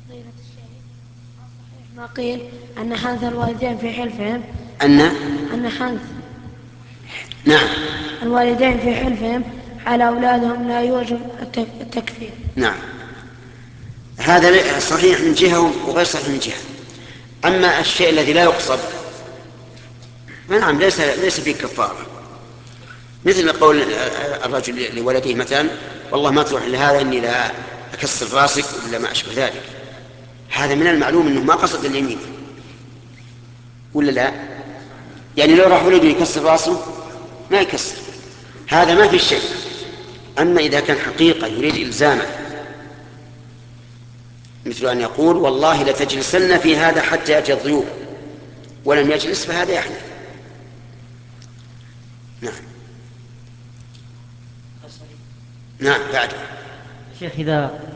فضيلة الشيخ، صحيح ما قيل أن حنث الوالدين في حلفهم أن حنث نعم الوالدين في حلفهم على أولادهم لا يوجب التكفير. نعم، هذا صحيح من جهة وغير صحيح من جهة. أما الشيء الذي لا يقصد نعم ليس فيه كفارة، مثل قول الرجل لولده مثلا والله ما تروح لهذا إني لا أكسر راسك ولا ما أشبه ذلك، هذا من المعلوم أنه ما قصد اليمين ولا لا، يعني لو راح ولده يكسر راسه ما يكسر، هذا ما في شيء. أما إذا كان حقيقة يريد إلزامه، مثل أن يقول والله لتجلسن في هذا حتى يأتي الضيوف ولم يجلس فهذا يحلف. نعم نعم بعد شيخ إذا